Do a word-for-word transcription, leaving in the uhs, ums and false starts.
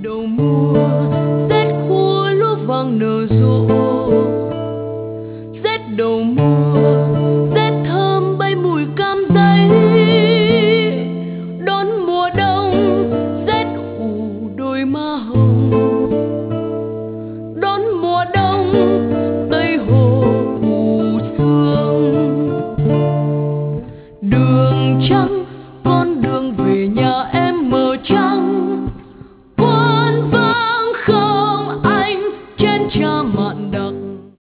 đầu mùa rét khô lúa vàng nở rộ